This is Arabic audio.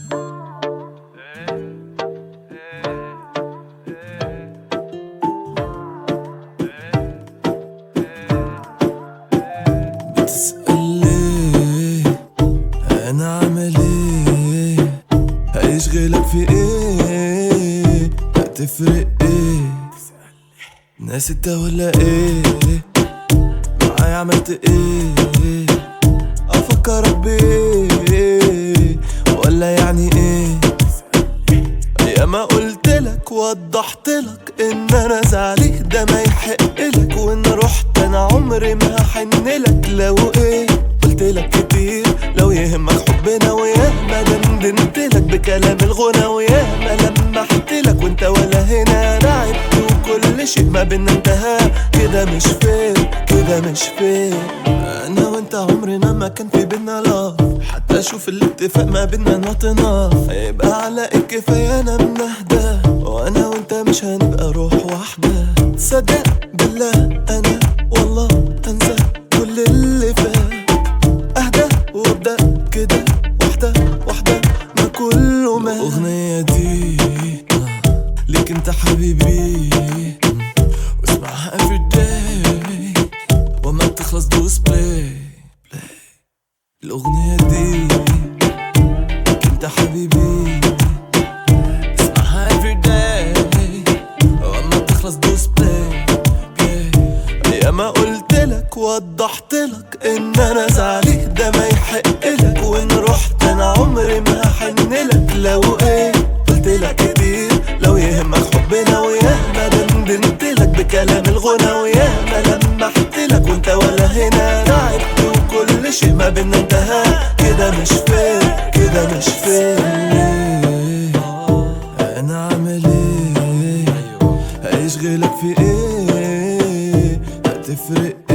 بتسأل ليه انا عامل ايه؟ هيشغلك في ايه؟ هتفرق ايه؟ ناس انت ولا ايه؟ معايا عملت ايه؟ افكرك بايه؟ ولا يعني ايه؟ يا ما قلتلك وضحتلك ان انا زعلي ده ما يحقلك، وان رحت انا عمري ما هحنلك. لو ايه قلتلك كتير، لو يهمك حبنا وياما دندنتلك بكلام الغنى وياما لمحتلك، وانت ولا هنا لعبت وكل شيء ما بينا انتهى. كده مش فير، كده مش فير. انا وانت عمرنا ما كان في بينا لاف، حتى اشوف الاتفاق ما بينا نوت ناف. يبقى على الكفايه انا منهدى، وانا وانت مش هنبقى روح واحده. تصدق بالله انا والله انسى كل اللي فات، اهدى وابدا كده واحده واحده ما كله مات. الاغنيه دي ليك انت حبيبي، واسمعها everyday وما تخلص دوس بلاي. الأغنية دي ليك انت حبيبي، اسمعها everyday وما تخلص دوس بلاي. يا ما قلتلك وضحتلك ان انا زعلي ده ما يحقلك، وان رحت انا عمري ما هحنلك. لو ايه قلتلك كتير، لو يهمك حبنا وياما دندنتلك بكلام الغنى وياما لمحتلك، وانت ولا هنا لعبت وكل شيء ما بينا انتهى. كده مش فير، كده مش فير. انا عامل ايه؟ هيشغلك في ايه؟ هتفرق